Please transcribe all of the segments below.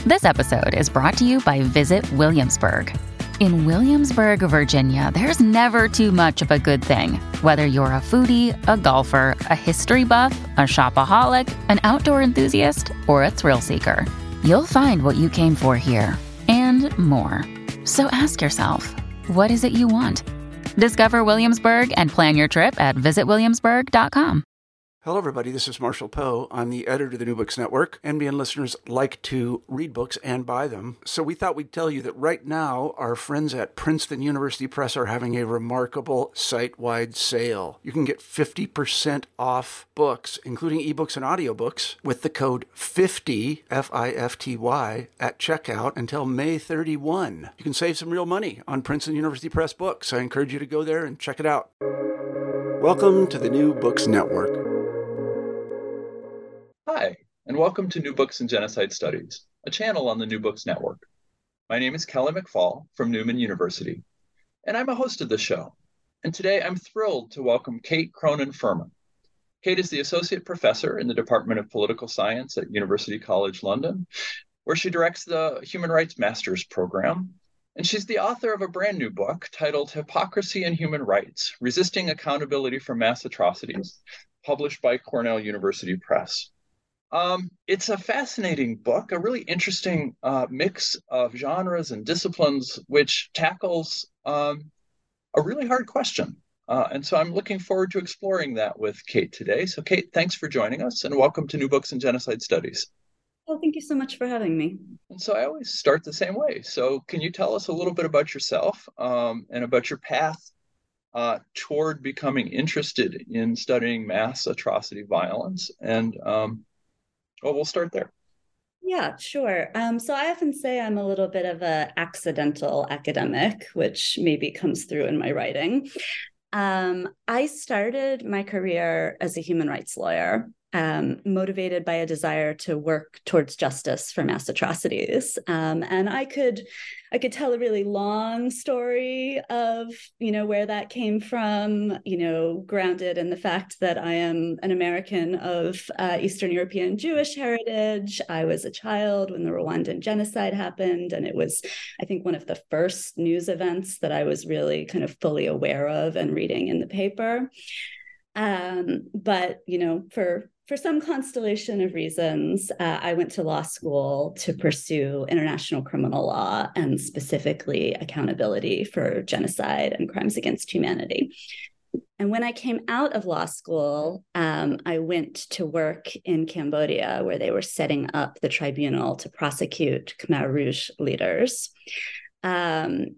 This episode is brought to you by Visit Williamsburg. In Williamsburg, Virginia, there's never too much of a good thing. Whether you're a foodie, a golfer, a history buff, a shopaholic, an outdoor enthusiast, or a thrill seeker, you'll find what you came for here and more. So ask yourself, what is it you want? Discover Williamsburg and plan your trip at visitwilliamsburg.com. Hello, everybody. This is Marshall Poe. I'm the editor of the New Books Network. NBN listeners like to read books and buy them. So we thought we'd tell you that right now, our friends at Princeton University Press are having a remarkable site-wide sale. You can get 50% off books, including ebooks and audiobooks, with the code 50, F-I-F-T-Y, at checkout until May 31. You can save some real money on Princeton University Press books. I encourage you to go there and check it out. Welcome to the New Books Network. Hi, and welcome to New Books and Genocide Studies, a channel on the New Books Network. My name is Kelly McFall from Newman University, and I'm a host of the show. And today I'm thrilled to welcome Kate Cronin-Furman. Kate is the Associate Professor in the Department of Political Science at University College London, where she directs the Human Rights Master's Program. And she's the author of a brand new book titled Hypocrisy and Human Rights: Resisting Accountability for Mass Atrocities, published by Cornell University Press. It's a fascinating book, a really interesting mix of genres and disciplines, which tackles a really hard question. And so I'm looking forward to exploring that with Kate today. So Kate, thanks for joining us and welcome to New Books and Genocide Studies. Well, thank you so much for having me. And so I always start the same way. So can you tell us a little bit about yourself and about your path toward becoming interested in studying mass atrocity violence? And well, we'll start there. Yeah, sure. So I often say I'm a little bit of an accidental academic, which maybe comes through in my writing. I started my career as a human rights lawyer, motivated by a desire to work towards justice for mass atrocities. And I could tell a really long story of, where that came from, grounded in the fact that I am an American of Eastern European Jewish heritage. I was a child when the Rwandan genocide happened, and it was, I think, one of the first news events that I was really kind of fully aware of and reading in the paper. But, for some constellation of reasons, I went to law school to pursue international criminal law and specifically accountability for genocide and crimes against humanity. And when I came out of law school, I went to work in Cambodia, where they were setting up the tribunal to prosecute Khmer Rouge leaders. And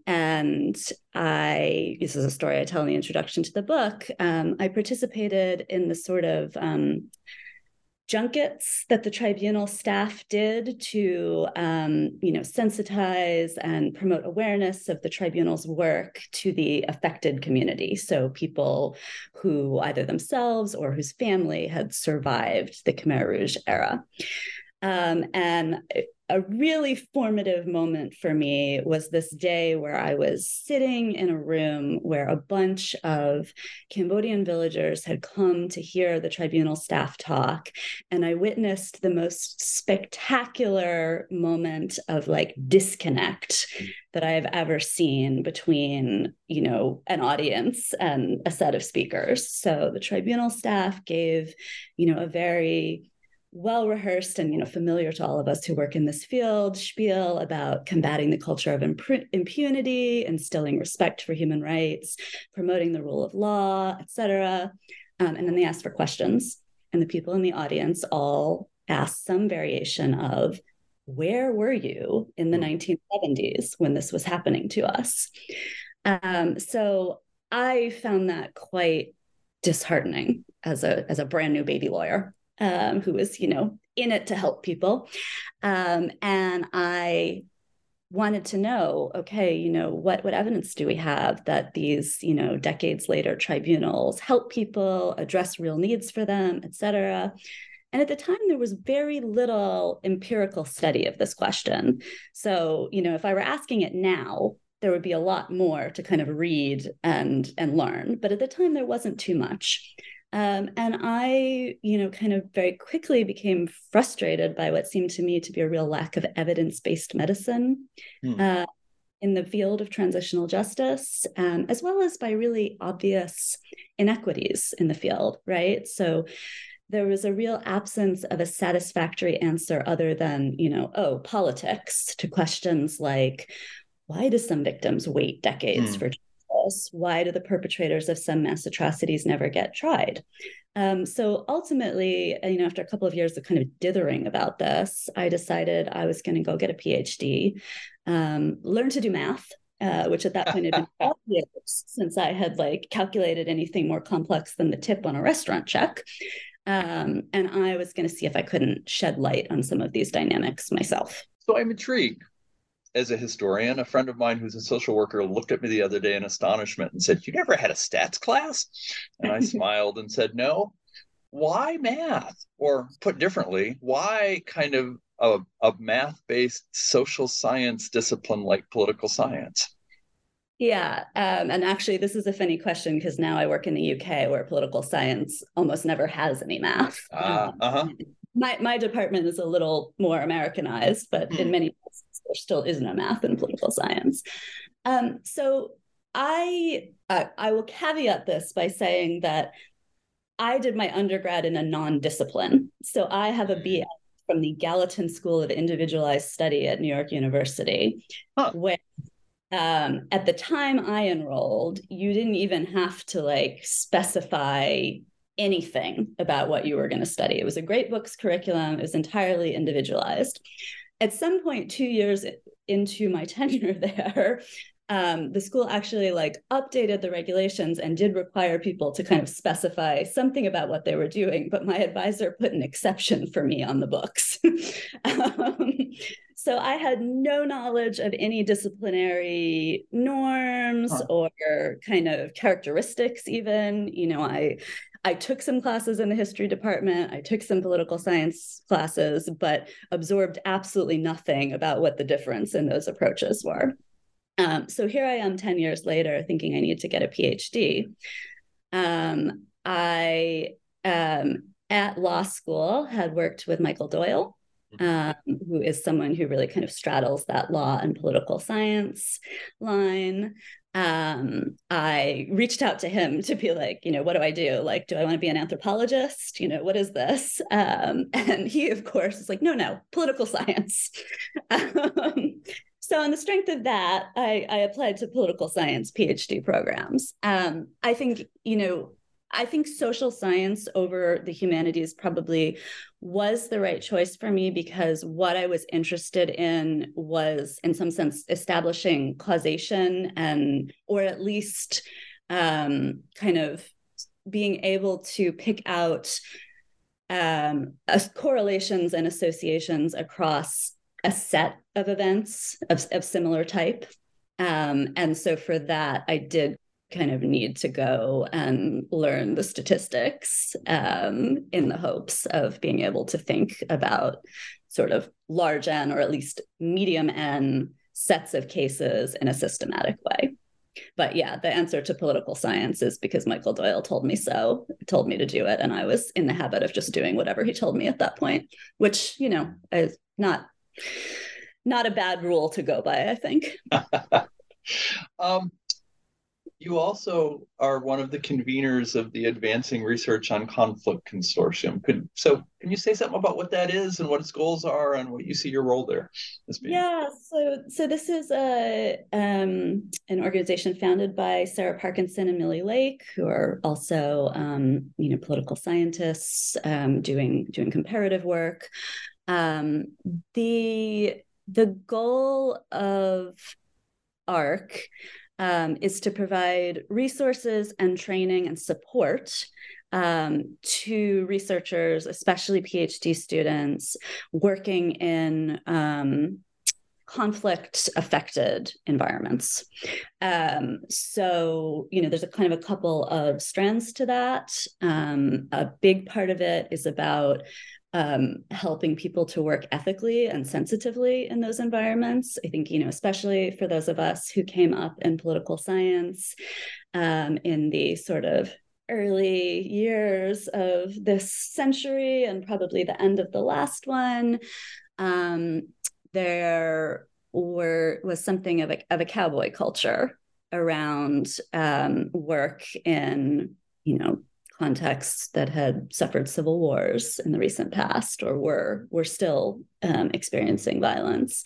this is a story I tell in the introduction to the book. I participated in the sort of junkets that the tribunal staff did to, sensitize and promote awareness of the tribunal's work to the affected community. So people who either themselves or whose family had survived the Khmer Rouge era. And a really formative moment for me was this day where I was sitting in a room where a bunch of Cambodian villagers had come to hear the tribunal staff talk. And I witnessed the most spectacular moment of disconnect that I have ever seen between, an audience and a set of speakers. So the tribunal staff gave, a very well-rehearsed and familiar to all of us who work in this field spiel about combating the culture of impunity, instilling respect for human rights, promoting the rule of law, etc. And then they asked for questions, and the people in the audience all asked some variation of, where were you in the 1970s when this was happening to us? So I found that quite disheartening as a brand new baby lawyer. Who was, in it to help people. And I wanted to know, okay, what evidence do we have that these, decades later tribunals help people, address real needs for them, et cetera. And at the time, there was very little empirical study of this question. So, if I were asking it now, there would be a lot more to kind of read and learn. But at the time, there wasn't too much. And I, kind of very quickly became frustrated by what seemed to me to be a real lack of evidence-based medicine in the field of transitional justice, as well as by really obvious inequities in the field, right? So there was a real absence of a satisfactory answer other than, politics, to questions like, why do some victims wait decades for justice? Why do the perpetrators of some mass atrocities never get tried? So ultimately, after a couple of years of kind of dithering about this, I decided I was going to go get a PhD, learn to do math, which at that point had been 12 years since I had calculated anything more complex than the tip on a restaurant check. And I was going to see if I couldn't shed light on some of these dynamics myself. So I'm intrigued. As a historian, a friend of mine who's a social worker looked at me the other day in astonishment and said, "You never had a stats class?" And I smiled and said, "No." Why math? Or put differently, why kind of a math-based social science discipline like political science? Yeah. And actually, this is a funny question because now I work in the UK where political science almost never has any math. My department is a little more Americanized, but in many places, there still is no math in political science. So I will caveat this by saying that I did my undergrad in a non-discipline. So I have a BS from the Gallatin School of Individualized Study at New York University, where at the time I enrolled, you didn't even have to specify anything about what you were going to study. It was a great books curriculum. It was entirely individualized. At some point, 2 years into my tenure there, the school actually updated the regulations and did require people to kind of specify something about what they were doing, but my advisor put an exception for me on the books. So I had no knowledge of any disciplinary norms or kind of characteristics even. I took some classes in the history department. I took some political science classes, but absorbed absolutely nothing about what the difference in those approaches were. So here I am 10 years later thinking I need to get a PhD. I, at law school, had worked with Michael Doyle, who is someone who really kind of straddles that law and political science line. I reached out to him to be like, what do I do? Do I want to be an anthropologist? What is this? And he, of course, is like, no, political science. So on the strength of that, I applied to political science PhD programs. I think social science over the humanities probably was the right choice for me because what I was interested in was, in some sense, establishing causation or at least kind of being able to pick out correlations and associations across a set of events of similar type. And so for that, I did kind of need to go and learn the statistics in the hopes of being able to think about sort of large N or at least medium N sets of cases in a systematic way. But yeah, the answer to political science is because Michael Doyle told me so, told me to do it. And I was in the habit of just doing whatever he told me at that point, which, is not a bad rule to go by, I think. You also are one of the conveners of the Advancing Research on Conflict Consortium. Can you say something about what that is and what its goals are and what you see your role there as being? Yeah, so this is an organization founded by Sarah Parkinson and Millie Lake, who are also political scientists doing comparative work. The goal of ARC is to provide resources and training and support to researchers, especially PhD students, working in conflict-affected environments. So, there's a kind of a couple of strands to that. A big part of it is about helping people to work ethically and sensitively in those environments. I think, especially for those of us who came up in political science in the sort of early years of this century and probably the end of the last one, there was something of a cowboy culture around work in, contexts that had suffered civil wars in the recent past or were still experiencing violence,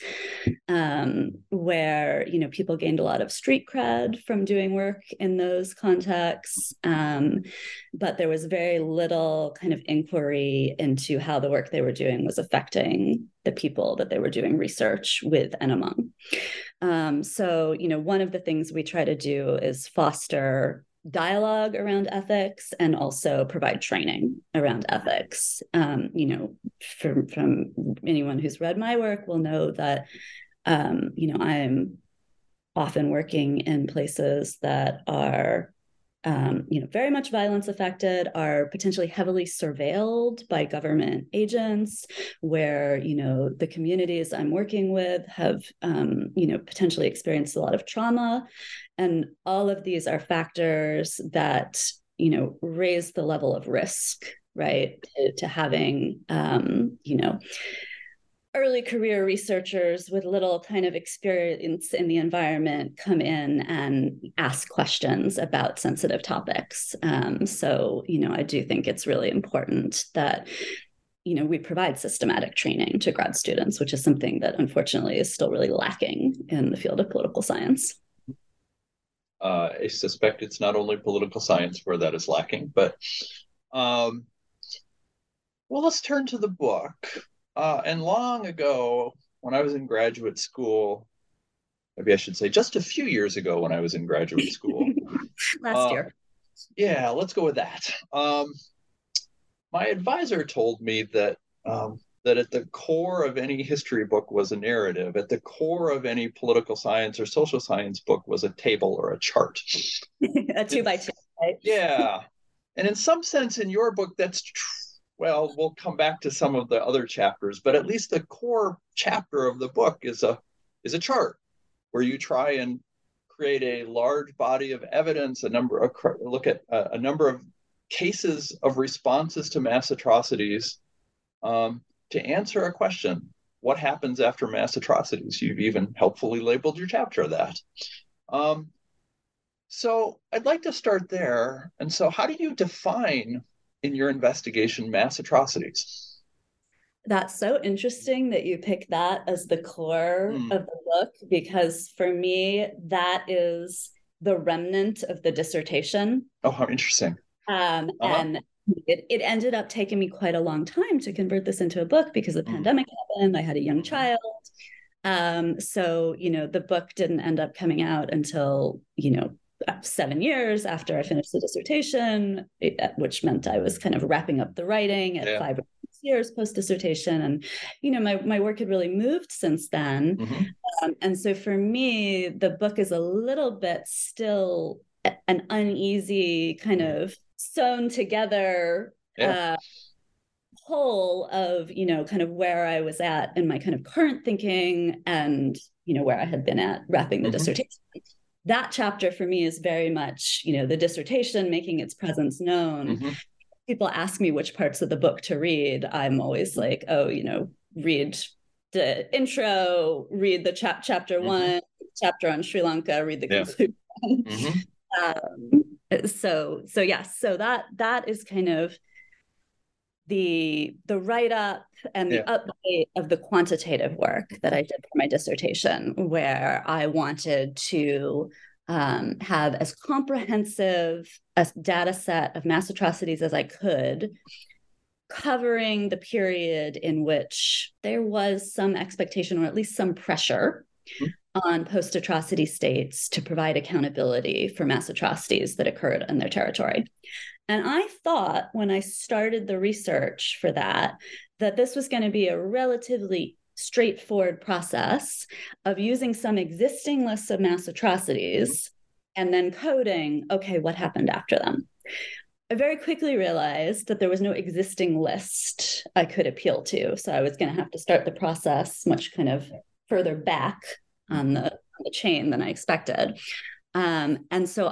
where people gained a lot of street cred from doing work in those contexts, but there was very little kind of inquiry into how the work they were doing was affecting the people that they were doing research with and among. So one of the things we try to do is foster dialogue around ethics and also provide training around ethics. From anyone who's read my work will know that, I'm often working in places that are, very much violence affected, are potentially heavily surveilled by government agents, where, the communities I'm working with have, potentially experienced a lot of trauma. And all of these are factors that, raise the level of risk, right, to having, early career researchers with little kind of experience in the environment come in and ask questions about sensitive topics. So, I do think it's really important that, we provide systematic training to grad students, which is something that unfortunately is still really lacking in the field of political science. I suspect it's not only political science where that is lacking, but well, let's turn to the book. And long ago, when I was in graduate school, maybe I should say just a few years ago when I was in graduate school. Last year. Yeah, let's go with that. My advisor told me that that at the core of any history book was a narrative. At the core of any political science or social science book was a table or a chart. A 2x2, right? Yeah. And in some sense, in your book, that's true. Well, we'll come back to some of the other chapters, but at least the core chapter of the book is a chart where you try and create a large body of evidence, look at a number of cases of responses to mass atrocities, to answer a question: what happens after mass atrocities? You've even helpfully labeled your chapter of that. So I'd like to start there. And so how do you define in your investigation mass atrocities? That's so interesting that you pick that as the core of the book, because for me, that is the remnant of the dissertation. Oh, how interesting. And it ended up taking me quite a long time to convert this into a book because the pandemic happened. I had a young child. So, the book didn't end up coming out until, 7 years after I finished the dissertation, which meant I was kind of wrapping up the writing at 5 or 6 years post-dissertation. And, my work had really moved since then. And so for me, the book is a little bit still an uneasy kind of sewn together whole of, kind of where I was at in my kind of current thinking and, where I had been at wrapping the dissertation. That chapter for me is very much, the dissertation making its presence known. People ask me which parts of the book to read. I'm always like, read the intro, read the chapter 1, chapter on Sri Lanka, read the conclusion. So that is kind of the write-up and the update of the quantitative work that I did for my dissertation, where I wanted to have as comprehensive a data set of mass atrocities as I could, covering the period in which there was some expectation or at least some pressure on post-atrocity states to provide accountability for mass atrocities that occurred in their territory. And I thought when I started the research for that this was going to be a relatively straightforward process of using some existing lists of mass atrocities and then coding, okay, what happened after them? I very quickly realized that there was no existing list I could appeal to. So I was going to have to start the process much kind of further back on the chain than I expected. And so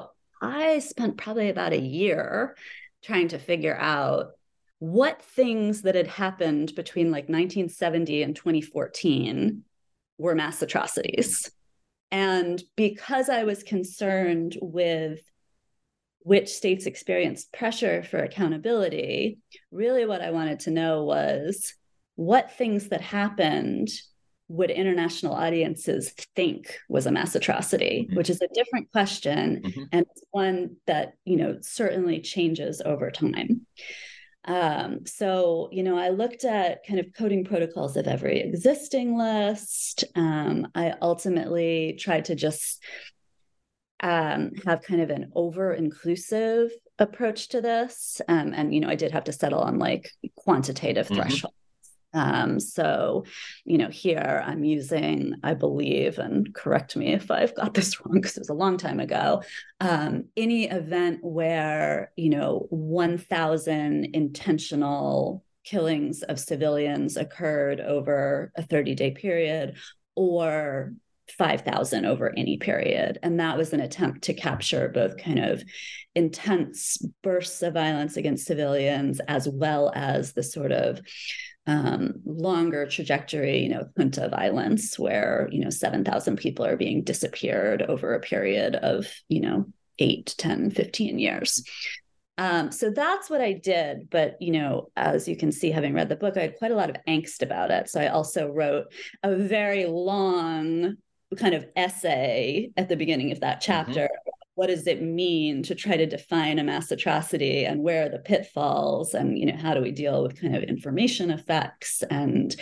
I spent probably about a year trying to figure out what things that had happened between like 1970 and 2014 were mass atrocities. And because I was concerned with which states experienced pressure for accountability, really what I wanted to know was what things that happened would international audiences think was a mass atrocity, which is a different question, and it's one that, certainly changes over time. So, I looked at kind of coding protocols of every existing list. I ultimately tried to just have kind of an over-inclusive approach to this. And, I did have to settle on like quantitative thresholds. So, here I'm using, I believe, and correct me if I've got this wrong because it was a long time ago, any event where, 1,000 intentional killings of civilians occurred over a 30-day period, or 5,000 over any period. And that was an attempt to capture both kind of intense bursts of violence against civilians, as well as the sort of longer trajectory, junta violence, where, 7,000 people are being disappeared over a period of, 8, 10, 15 years. So that's what I did. But, as you can see, having read the book, I had quite a lot of angst about it. So I also wrote a very long kind of essay at the beginning of that chapter. What does it mean to try to define a mass atrocity, and where are the pitfalls, and, how do we deal with kind of information effects and,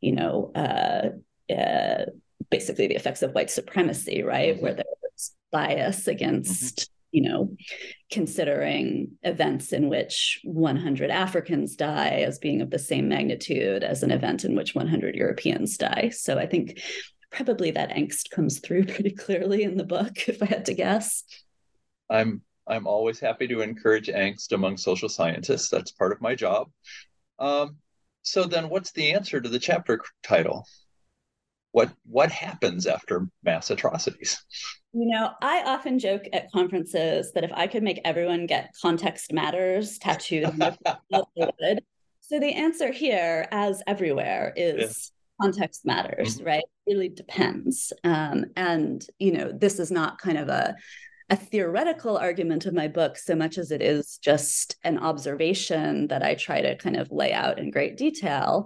basically the effects of white supremacy, right? Where there's bias against, considering events in which 100 Africans die as being of the same magnitude as an event in which 100 Europeans die. So I think probably that angst comes through pretty clearly in the book, if I had to guess. I'm always happy to encourage angst among social scientists. That's part of my job. So then what's the answer to the chapter title? What happens after mass atrocities? I often joke at conferences that if I could make everyone get "Context Matters" tattooed on their forehead. So the answer here, as everywhere, is context matters, right? It really depends. And, this is not kind of a theoretical argument of my book so much as it is just an observation that I try to kind of lay out in great detail.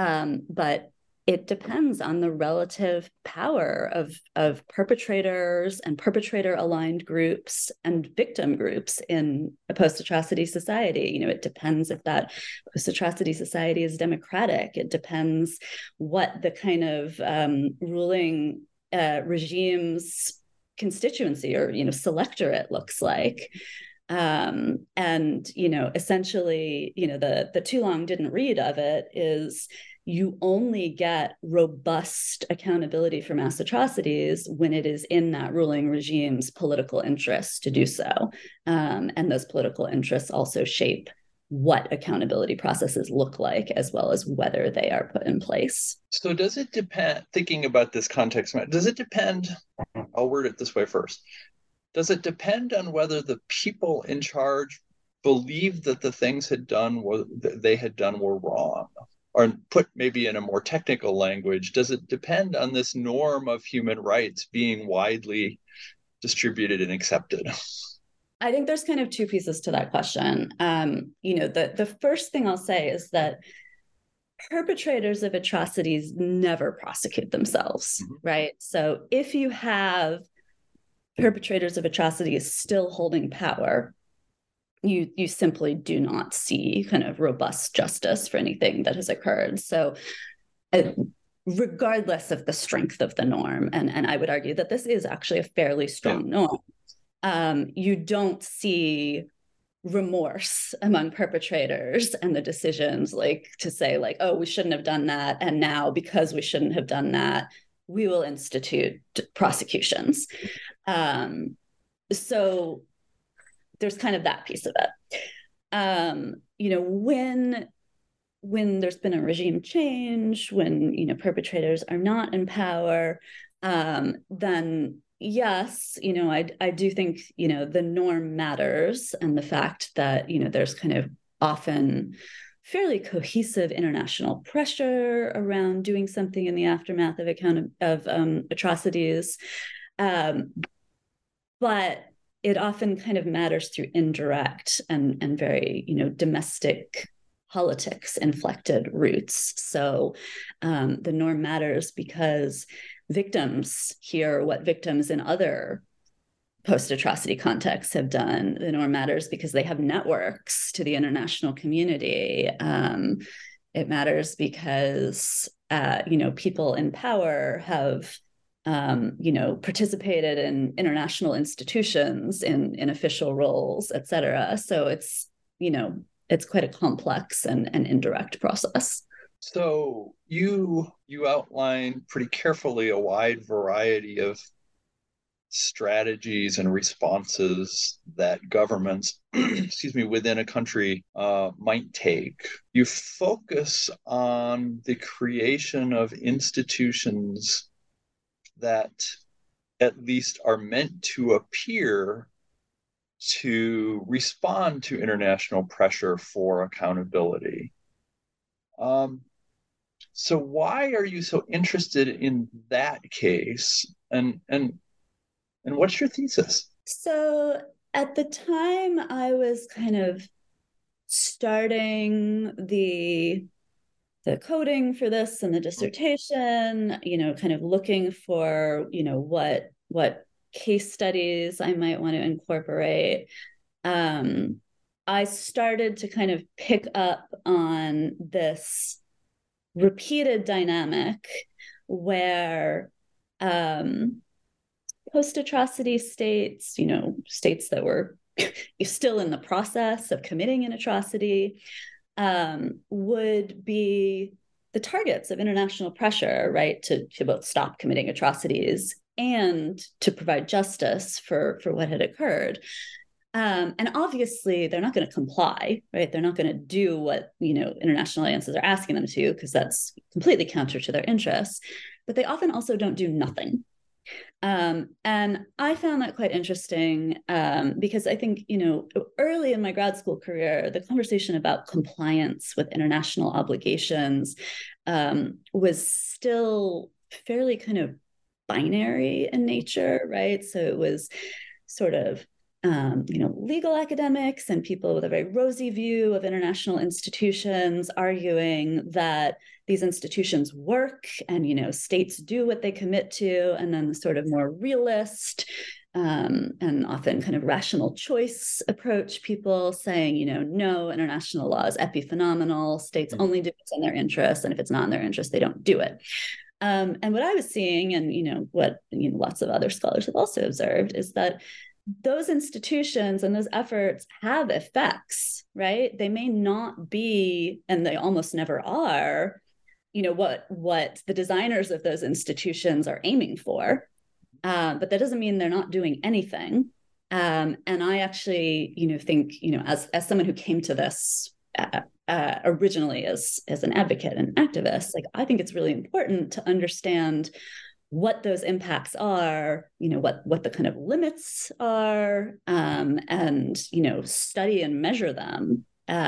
But it depends on the relative power of perpetrators and perpetrator-aligned groups and victim groups in a post-atrocity society. It depends if that post-atrocity society is democratic. It depends what the kind of ruling regime's constituency or, selectorate looks like. And, essentially, the too long didn't read of it is you only get robust accountability for mass atrocities when it is in that ruling regime's political interest to do so. And those political interests also shape what accountability processes look like, as well as whether they are put in place. So does it depend, thinking about this context, does it depend, I'll word it this way first, does it depend on whether the people in charge believed that the things they had done were wrong? Or put maybe in a more technical language, does it depend on this norm of human rights being widely distributed and accepted? I think there's kind of two pieces to that question. The first thing I'll say is that perpetrators of atrocities never prosecute themselves, right? So if you have perpetrators of atrocities still holding power, you simply do not see kind of robust justice for anything that has occurred. So regardless of the strength of the norm, and I would argue that this is actually a fairly strong norm, you don't see remorse among perpetrators and the decisions to say oh, we shouldn't have done that. And now because we shouldn't have done that, we will institute prosecutions. So there's kind of that piece of it. When there's been a regime change, when perpetrators are not in power, then yes, I do think, the norm matters, and the fact that, there's kind of often fairly cohesive international pressure around doing something in the aftermath of atrocities. But it often kind of matters through indirect and very, domestic politics inflected routes. So the norm matters because victims hear what victims in other post-atrocity contexts have done. The norm matters because they have networks to the international community. It matters because, people in power have, participated in international institutions in official roles, et cetera. So it's quite a complex and indirect process. So you outline pretty carefully a wide variety of strategies and responses that governments, within a country might take. You focus on the creation of institutions that at least are meant to appear to respond to international pressure for accountability. So why are you so interested in that case? And what's your thesis? So at the time, I was kind of starting the coding for this and the dissertation, kind of looking for, what case studies I might want to incorporate. I started to kind of pick up on this repeated dynamic where post-atrocity states, states that were still in the process of committing an atrocity, would be the targets of international pressure, right, to both stop committing atrocities and to provide justice for what had occurred. And obviously, they're not going to comply, right? They're not going to do what international alliances are asking them to, because that's completely counter to their interests. But they often also don't do nothing. And I found that quite interesting because I think, early in my grad school career, the conversation about compliance with international obligations was still fairly kind of binary in nature, right? So it was sort of legal academics and people with a very rosy view of international institutions arguing that these institutions work and, states do what they commit to, and then the sort of more realist and often kind of rational choice approach people saying, no, international law is epiphenomenal, states only do what's in their interest, and if it's not in their interest, they don't do it. And what I was seeing, and what lots of other scholars have also observed, is that those institutions and those efforts have effects, right? They may not be, and they almost never are, what the designers of those institutions are aiming for. But that doesn't mean they're not doing anything. And I actually, think, as someone who came to this originally as an advocate and activist, like, I think it's really important to understand what those impacts are, what the kind of limits are, and, study and measure them,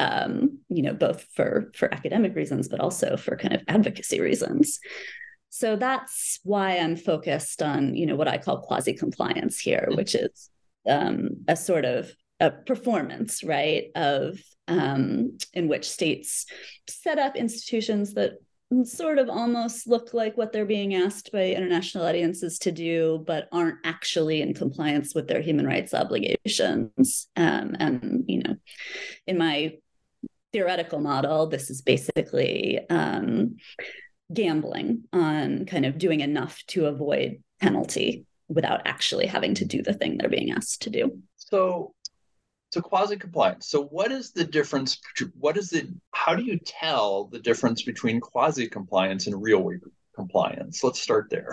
both for academic reasons, but also for kind of advocacy reasons. So that's why I'm focused on, what I call quasi-compliance here, which is a sort of a performance, right, of in which states set up institutions that sort of almost look like what they're being asked by international audiences to do, but aren't actually in compliance with their human rights obligations. And, in my theoretical model, this is basically gambling on kind of doing enough to avoid penalty without actually having to do the thing they're being asked to do. So quasi-compliance. So what is the difference? How do you tell the difference between quasi-compliance and real compliance? Let's start there.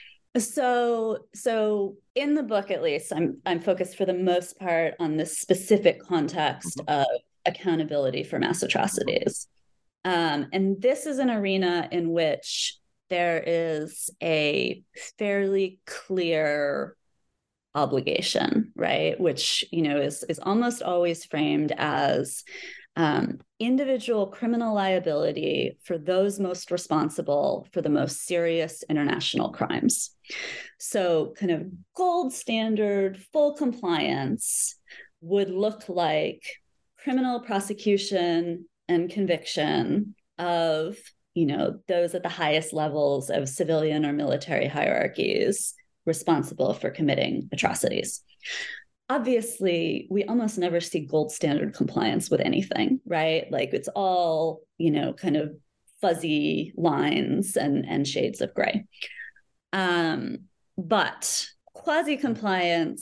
So in the book, at least, I'm focused for the most part on this specific context of accountability for mass atrocities. And this is an arena in which there is a fairly clear obligation, right? Which, is almost always framed as individual criminal liability for those most responsible for the most serious international crimes. So kind of gold standard full compliance would look like criminal prosecution and conviction of, those at the highest levels of civilian or military hierarchies responsible for committing atrocities. Obviously, we almost never see gold standard compliance with anything, right? Like it's all, kind of fuzzy lines and shades of gray. But quasi-compliant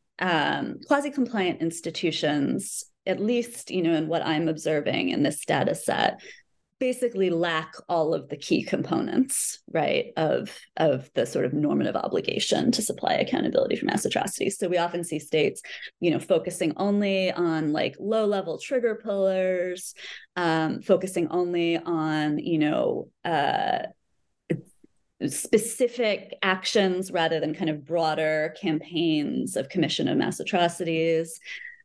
institutions, at least, in what I'm observing in this data set, basically lack all of the key components, right, of the sort of normative obligation to supply accountability for mass atrocities. So we often see states, focusing only on like low-level trigger pullers, focusing only on, specific actions rather than kind of broader campaigns of commission of mass atrocities.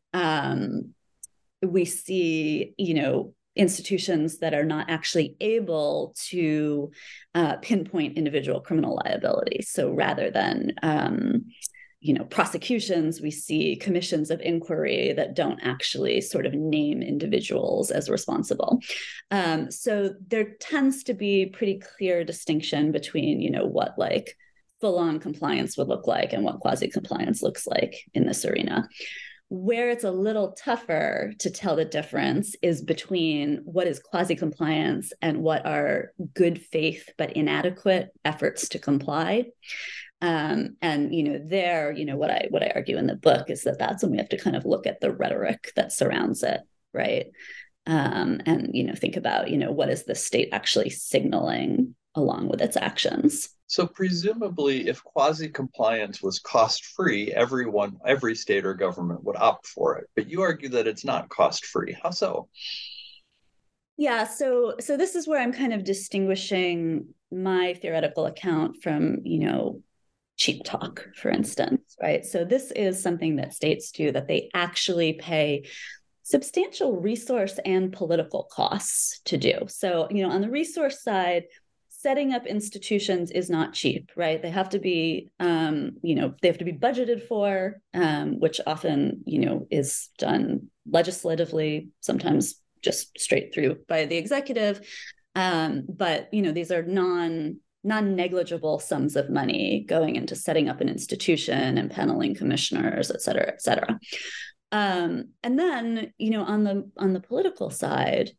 We see, institutions that are not actually able to pinpoint individual criminal liability. So rather than, prosecutions, we see commissions of inquiry that don't actually sort of name individuals as responsible. So there tends to be pretty clear distinction between, what like full-on compliance would look like and what quasi-compliance looks like in this arena. Where it's a little tougher to tell the difference is between what is quasi-compliance and what are good faith but inadequate efforts to comply. And there, what I argue in the book is that that's when we have to kind of look at the rhetoric that surrounds it, right? And think about what is the state actually signaling along with its actions. So presumably, if quasi-compliance was cost-free, every state or government would opt for it. But you argue that it's not cost-free. How so? Yeah, so this is where I'm kind of distinguishing my theoretical account from, cheap talk, for instance, right? So this is something that states do, that they actually pay substantial resource and political costs to do. So, on the resource side, setting up institutions is not cheap, right? They have to be, they have to be budgeted for, which often, is done legislatively, sometimes just straight through by the executive. But, these are non-negligible sums of money going into setting up an institution and paneling commissioners, et cetera, et cetera. And then, on the political side,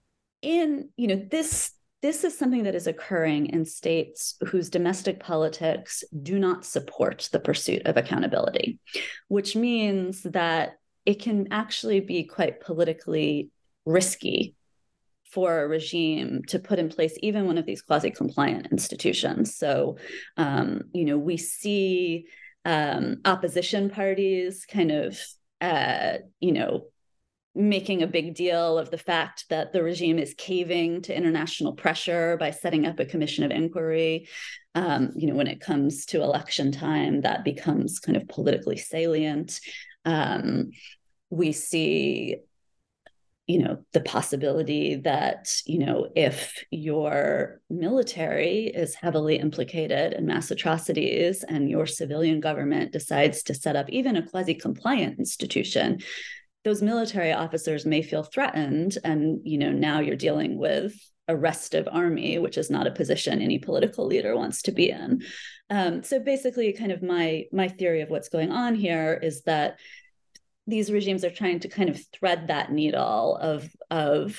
this is something that is occurring in states whose domestic politics do not support the pursuit of accountability, which means that it can actually be quite politically risky for a regime to put in place even one of these quasi-compliant institutions. So, we see opposition parties kind of, making a big deal of the fact that the regime is caving to international pressure by setting up a commission of inquiry. When it comes to election time, that becomes kind of politically salient. We see, the possibility that, if your military is heavily implicated in mass atrocities and your civilian government decides to set up even a quasi-compliant institution, those military officers may feel threatened. And, now you're dealing with a restive army, which is not a position any political leader wants to be in. So basically, kind of my theory of what's going on here is that these regimes are trying to kind of thread that needle of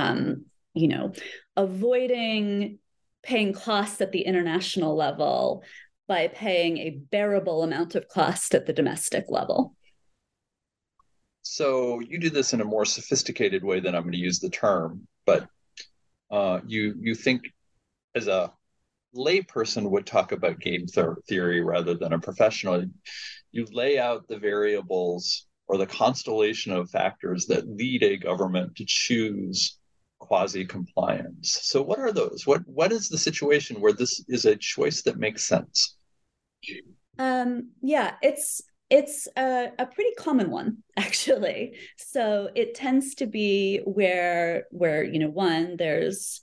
avoiding paying costs at the international level by paying a bearable amount of cost at the domestic level. So you do this in a more sophisticated way than I'm going to use the term, but you think as a layperson would talk about game theory rather than a professional. You lay out the variables or the constellation of factors that lead a government to choose quasi-compliance. So what are those? What is the situation where this is a choice that makes sense? Yeah, It's a pretty common one, actually. So it tends to be where one, there's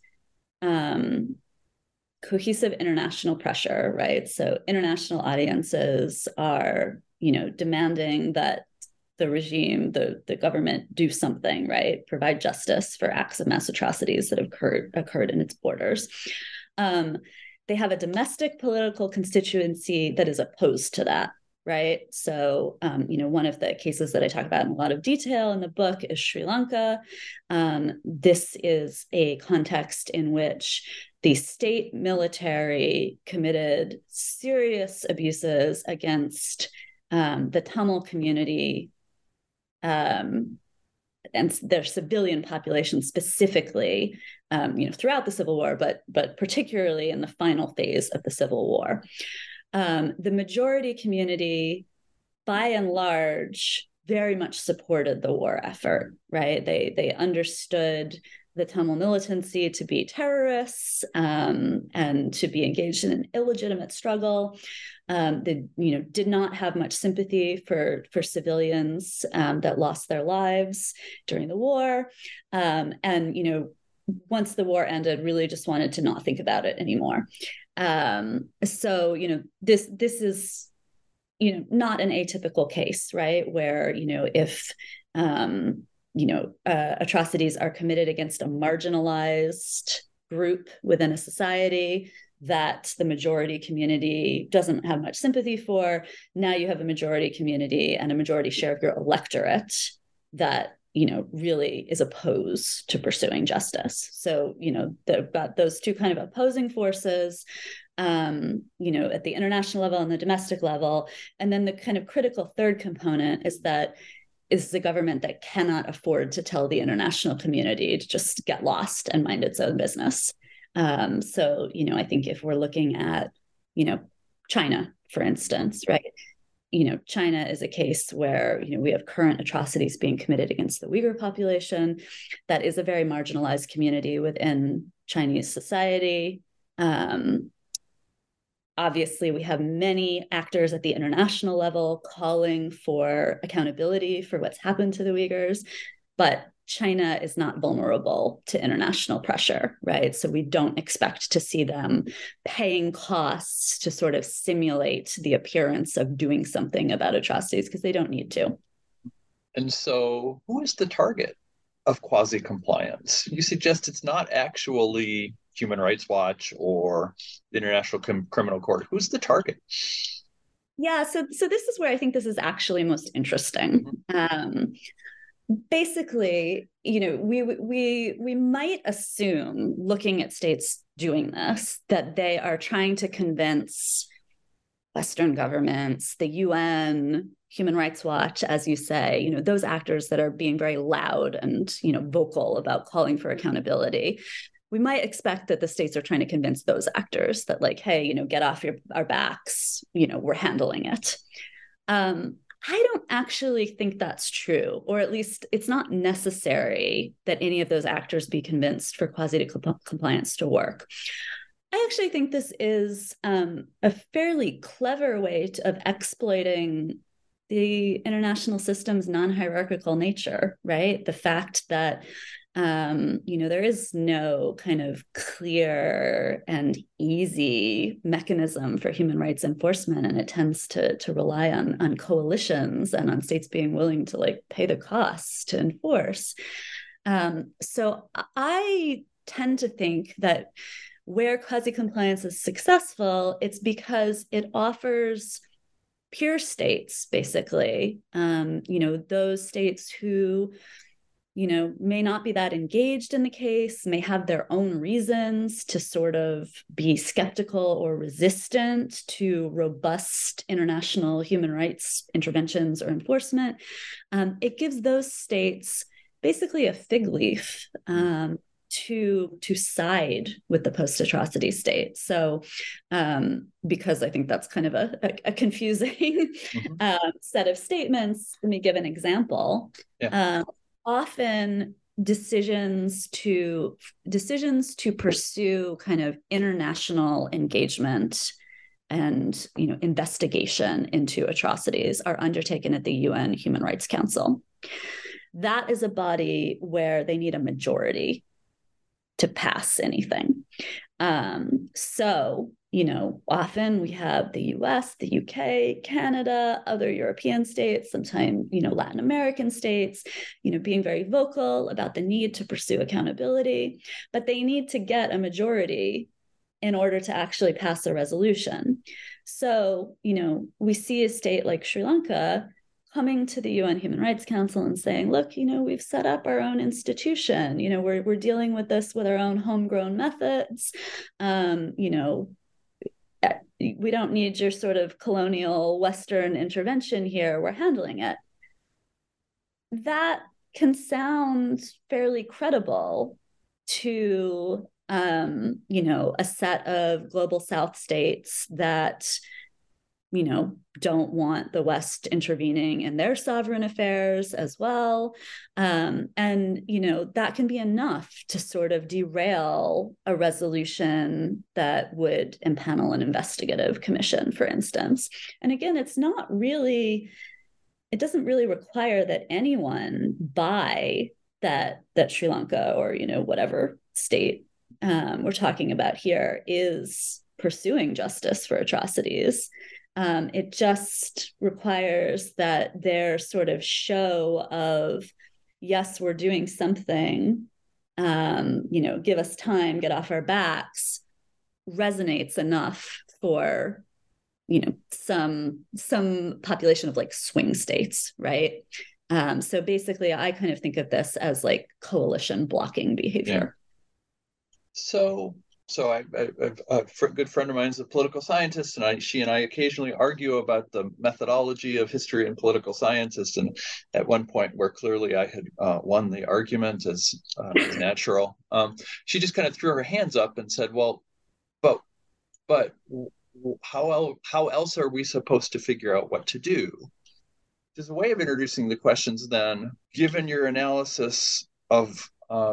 cohesive international pressure, right? So international audiences are, demanding that the regime, the government do something, right? Provide justice for acts of mass atrocities that have occurred in its borders. They have a domestic political constituency that is opposed to that, right? So, one of the cases that I talk about in a lot of detail in the book is Sri Lanka. This is a context in which the state military committed serious abuses against the Tamil community and their civilian population specifically, throughout the Civil War, but particularly in the final phase of the Civil War. The majority community, by and large, very much supported the war effort, right? They understood the Tamil militancy to be terrorists and to be engaged in an illegitimate struggle. They, did not have much sympathy for civilians that lost their lives during the war, and once the war ended, really just wanted to not think about it anymore. So this is not an atypical case, right? Where if atrocities are committed against a marginalized group within a society that the majority community doesn't have much sympathy for, now you have a majority community and a majority share of your electorate that really is opposed to pursuing justice. So they've got those two kind of opposing forces, at the international level and the domestic level. And then the kind of critical third component is that is the government that cannot afford to tell the international community to just get lost and mind its own business. So, I think if we're looking at, China, for instance, right? China is a case where, we have current atrocities being committed against the Uyghur population. That is a very marginalized community within Chinese society. Obviously, we have many actors at the international level calling for accountability for what's happened to the Uyghurs, but China is not vulnerable to international pressure, right? So we don't expect to see them paying costs to sort of simulate the appearance of doing something about atrocities because they don't need to. And so who is the target of quasi-compliance? You suggest it's not actually Human Rights Watch or the International Criminal Court. Who's the target? Yeah, so this is where I think this is actually most interesting. Basically, we might assume, looking at states doing this, that they are trying to convince Western governments, the UN, Human Rights Watch, as you say, those actors that are being very loud and, vocal about calling for accountability. We might expect that the states are trying to convince those actors that, like, hey, get off our backs, we're handling it. I don't actually think that's true, or at least it's not necessary that any of those actors be convinced for quasi-compliance to work. I actually think this is a fairly clever way of exploiting the international system's non-hierarchical nature, right? The fact that there is no kind of clear and easy mechanism for human rights enforcement, and it tends to rely on coalitions and on states being willing to pay the costs to enforce. So I tend to think that where quasi-compliance is successful, it's because it offers peer states, basically, those states who may not be that engaged in the case, may have their own reasons to sort of be skeptical or resistant to robust international human rights interventions or enforcement. It gives those states basically a fig leaf to side with the post-atrocity state. So, because I think that's kind of a confusing set of statements, let me give an example. Yeah. Often decisions to pursue kind of international engagement and investigation into atrocities are undertaken at the UN Human Rights Council. That is a body where they need a majority to pass anything. So, often we have the US, the UK, Canada, other European states, sometimes, Latin American states, being very vocal about the need to pursue accountability, but they need to get a majority in order to actually pass a resolution. So, we see a state like Sri Lanka coming to the UN Human Rights Council and saying, look, we've set up our own institution, we're dealing with this with our own homegrown methods. We don't need your sort of colonial Western intervention here. We're handling it. That can sound fairly credible to, a set of global South states that, don't want the West intervening in their sovereign affairs as well. And, that can be enough to sort of derail a resolution that would impanel an investigative commission, for instance. And again, it doesn't really require that anyone buy that Sri Lanka or, whatever state we're talking about here is pursuing justice for atrocities. It just requires that their sort of show of, yes, we're doing something, give us time, get off our backs, resonates enough for, some population of like swing states, right? So basically, I kind of think of this as like coalition blocking behavior. Yeah. So I a good friend of mine is a political scientist, and she and I occasionally argue about the methodology of history and political scientists. And at one point, where clearly I had won the argument as natural, she just kind of threw her hands up and said, "Well, but how else are we supposed to figure out what to do?" There's a way of introducing the questions. Then, given your analysis of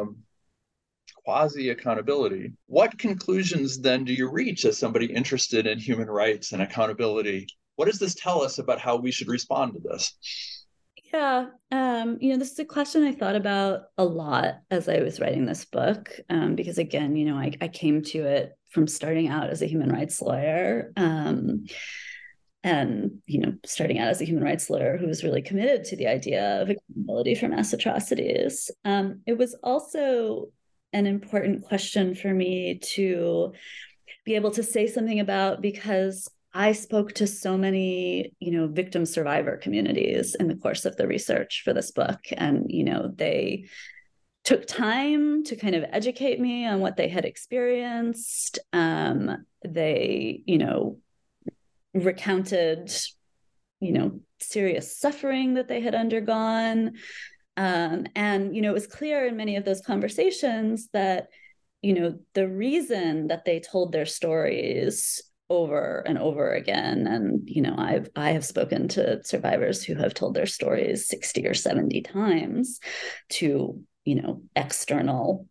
quasi-accountability, what conclusions then do you reach as somebody interested in human rights and accountability? What does this tell us about how we should respond to this? Yeah, this is a question I thought about a lot as I was writing this book, because again, I came to it from starting out as a human rights lawyer, and starting out as a human rights lawyer who was really committed to the idea of accountability for mass atrocities. It was also an important question for me to be able to say something about, because I spoke to so many, victim survivor communities in the course of the research for this book. And, they took time to kind of educate me on what they had experienced. They, recounted, serious suffering that they had undergone. And, it was clear in many of those conversations that, the reason that they told their stories over and over again, and, I have spoken to survivors who have told their stories 60 or 70 times to, external,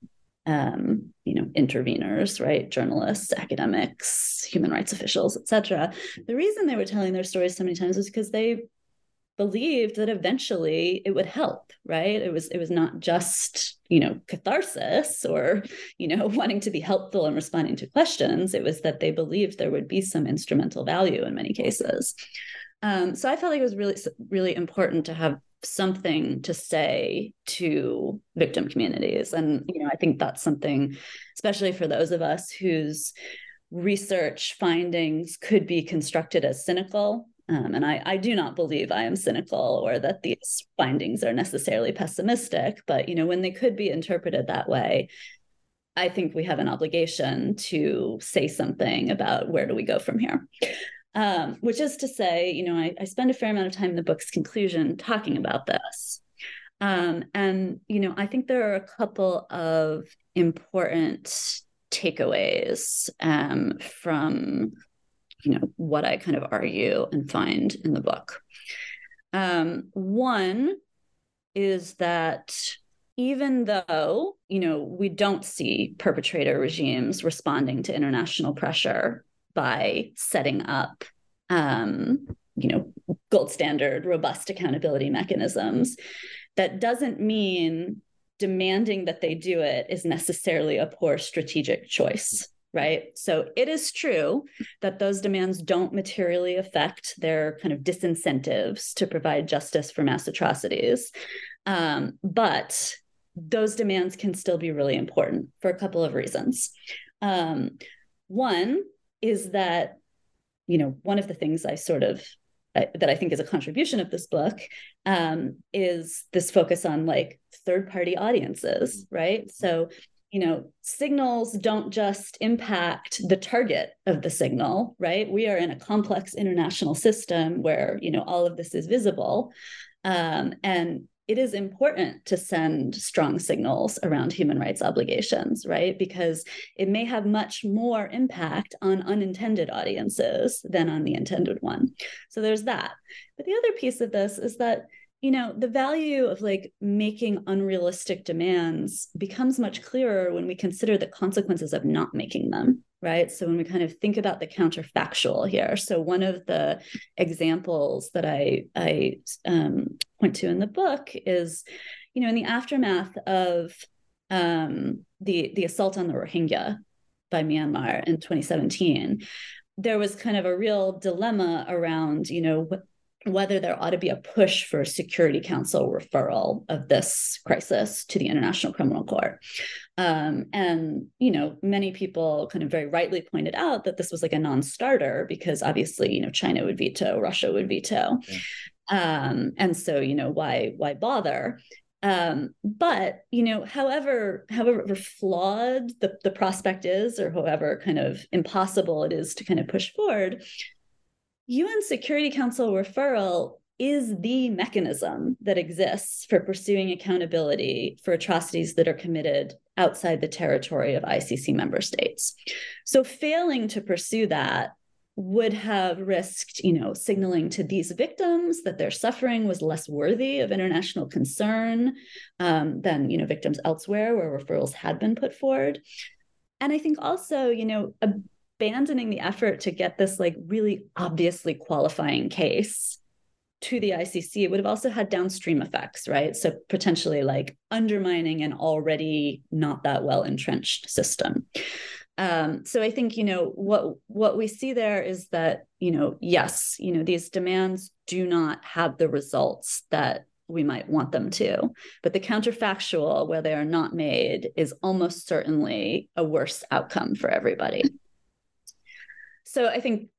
interveners, right? Journalists, academics, human rights officials, et cetera. The reason they were telling their stories so many times was because they believed that eventually it would help, right? It was not just, catharsis or, wanting to be helpful and responding to questions. It was that they believed there would be some instrumental value in many cases. So I felt like it was really, really important to have something to say to victim communities. And, I think that's something, especially for those of us whose research findings could be constructed as cynical. And I do not believe I am cynical or that these findings are necessarily pessimistic, but, when they could be interpreted that way, I think we have an obligation to say something about where do we go from here. Which is to say, I spend a fair amount of time in the book's conclusion talking about this. And, I think there are a couple of important takeaways from what I kind of argue and find in the book. One is that even though, we don't see perpetrator regimes responding to international pressure by setting up, gold standard, robust accountability mechanisms. That doesn't mean demanding that they do it is necessarily a poor strategic choice, right? So it is true that those demands don't materially affect their kind of disincentives to provide justice for mass atrocities. But those demands can still be really important for a couple of reasons. One is that, one of the things that I think is a contribution of this book is this focus on like third-party audiences, right? So, signals don't just impact the target of the signal, right? We are in a complex international system where, all of this is visible. And it is important to send strong signals around human rights obligations, right? Because it may have much more impact on unintended audiences than on the intended one. So there's that. But the other piece of this is that, the value of like making unrealistic demands becomes much clearer when we consider the consequences of not making them, right? So when we kind of think about the counterfactual here. So one of the examples that I point to in the book is, in the aftermath of the assault on the Rohingya by Myanmar in 2017, there was kind of a real dilemma around, whether there ought to be a push for Security Council referral of this crisis to the International Criminal Court. And, many people kind of very rightly pointed out that this was like a non-starter because obviously, China would veto, Russia would veto. Yeah. And so, why bother? But, however flawed the prospect is, or however kind of impossible it is to kind of push forward, UN Security Council referral is the mechanism that exists for pursuing accountability for atrocities that are committed outside the territory of ICC member states. So failing to pursue that would have risked, signaling to these victims that their suffering was less worthy of international concern than, victims elsewhere where referrals had been put forward. And I think also, abandoning the effort to get this like really obviously qualifying case to the ICC would have also had downstream effects, right? So potentially like undermining an already not that well entrenched system. So I think, what we see there is that, yes, these demands do not have the results that we might want them to, but the counterfactual where they are not made is almost certainly a worse outcome for everybody. So I think,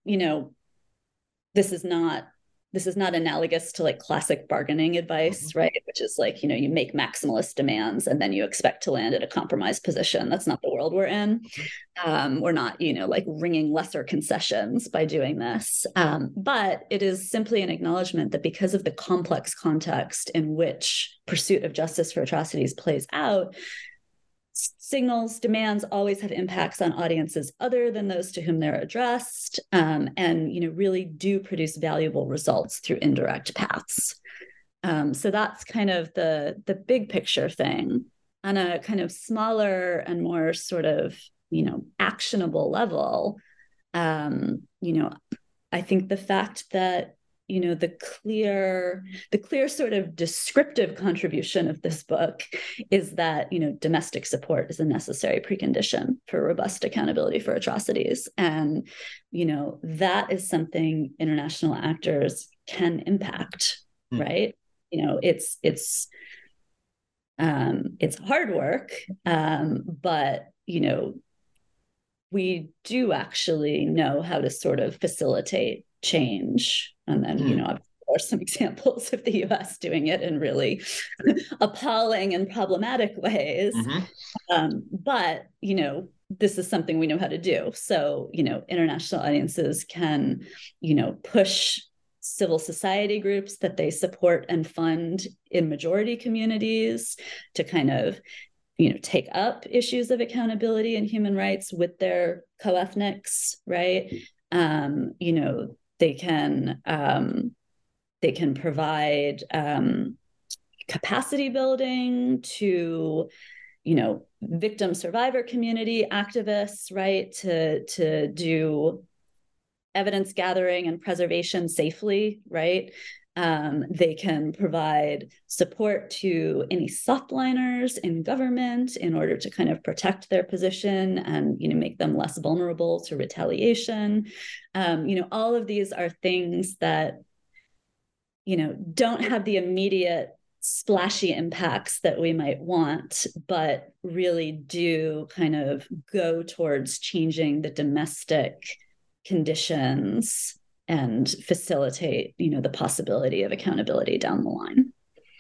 this is not analogous to like classic bargaining advice, right? Which is like, you make maximalist demands and then you expect to land at a compromise position. That's not the world we're in. We're not, like wringing lesser concessions by doing this. But it is simply an acknowledgement that because of the complex context in which pursuit of justice for atrocities plays out, signals, demands always have impacts on audiences other than those to whom they're addressed, and really do produce valuable results through indirect paths. So that's kind of the big picture thing. On a kind of smaller and more sort of actionable level, I think the fact that the clear sort of descriptive contribution of this book is that, domestic support is a necessary precondition for robust accountability for atrocities. And, that is something international actors can impact, right? It's hard work, but, we do actually know how to sort of facilitate change. And then, there are some examples of the US doing it in really appalling and problematic ways. But, this is something we know how to do. So, international audiences can, push civil society groups that they support and fund in majority communities to kind of, take up issues of accountability and human rights with their co-ethnics, right? They can provide capacity building to, victim survivor community activists, right? To do evidence gathering and preservation safely, right? They can provide support to any softliners in government in order to kind of protect their position and, make them less vulnerable to retaliation. All of these are things that, don't have the immediate splashy impacts that we might want, but really do kind of go towards changing the domestic conditions and facilitate, the possibility of accountability down the line.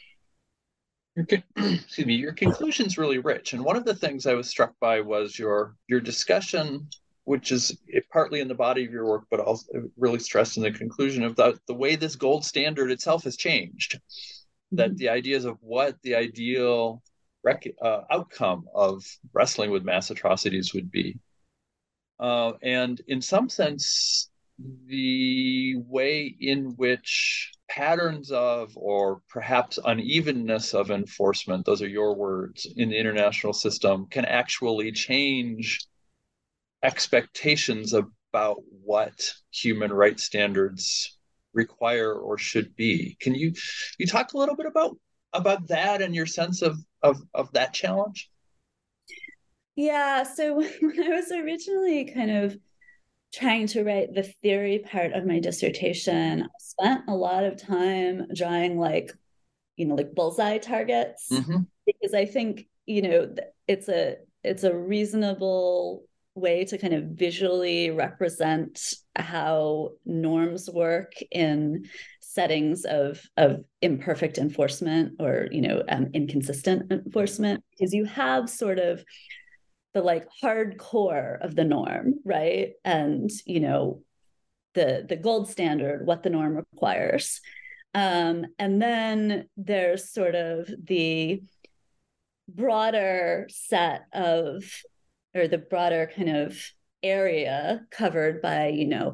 Excuse me, your conclusion's really rich. And one of the things I was struck by was your discussion, which is partly in the body of your work, but also really stressed in the conclusion of the way this gold standard itself has changed. That the ideas of what the ideal outcome of wrestling with mass atrocities would be. And in some sense, the way in which patterns of, or perhaps unevenness of enforcement, those are your words, in the international system, can actually change expectations about what human rights standards require or should be. Can you talk a little bit about that and your sense of that challenge? Yeah, so when I was originally kind of trying to write the theory part of my dissertation, I spent a lot of time drawing like bullseye targets, because I think, it's a reasonable way to kind of visually represent how norms work in settings of imperfect enforcement or inconsistent enforcement, because you have sort of the like hardcore of the norm, right? And the gold standard, what the norm requires, and then there's sort of the broader set of, or the broader kind of area covered by,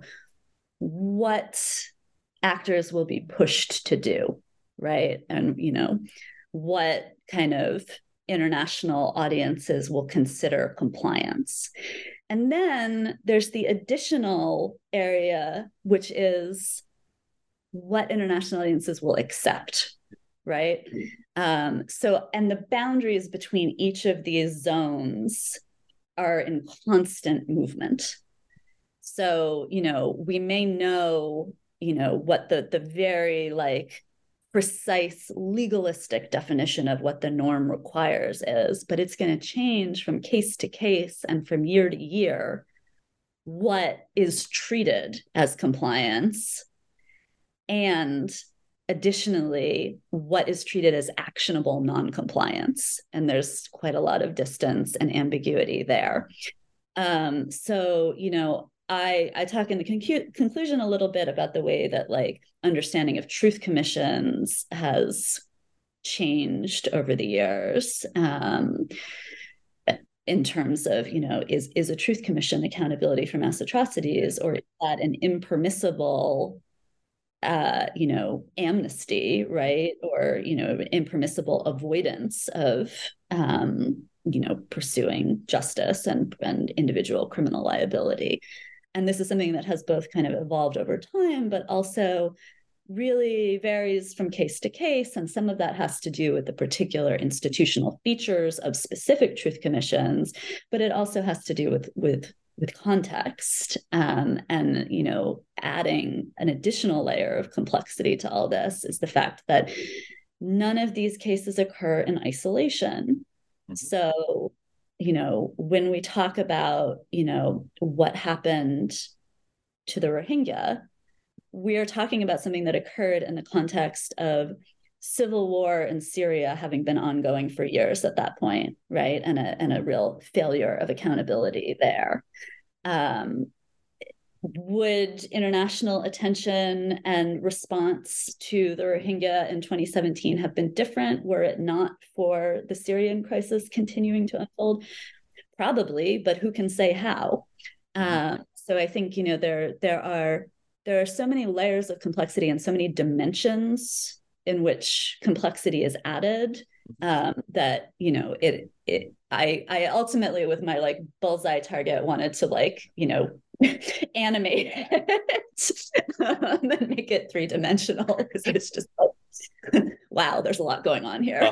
what actors will be pushed to do, right? And, what kind of international audiences will consider compliance. And then there's the additional area, which is what international audiences will accept, right? And the boundaries between each of these zones are in constant movement. So, we may know, what the very precise legalistic definition of what the norm requires is, but it's going to change from case to case and from year to year what is treated as compliance, and additionally, what is treated as actionable non-compliance. And there's quite a lot of distance and ambiguity there. I talk in the conclusion a little bit about the way that understanding of truth commissions has changed over the years, in terms of, is a truth commission accountability for mass atrocities, or is that an impermissible amnesty, right? Or, impermissible avoidance of, pursuing justice and individual criminal liability. And this is something that has both kind of evolved over time, but also really varies from case to case. And some of that has to do with the particular institutional features of specific truth commissions, but it also has to do with context, and adding an additional layer of complexity to all this is the fact that none of these cases occur in isolation. So, when we talk about, what happened to the Rohingya, we are talking about something that occurred in the context of civil war in Syria having been ongoing for years at that point, right? And a real failure of accountability there. Would international attention and response to the Rohingya in 2017 have been different were it not for the Syrian crisis continuing to unfold? Probably, but who can say how? So I think, there are so many layers of complexity and so many dimensions in which complexity is added, that, I ultimately, with my bullseye target, wanted to animate it and make it three-dimensional, because it's just like, wow, there's a lot going on here.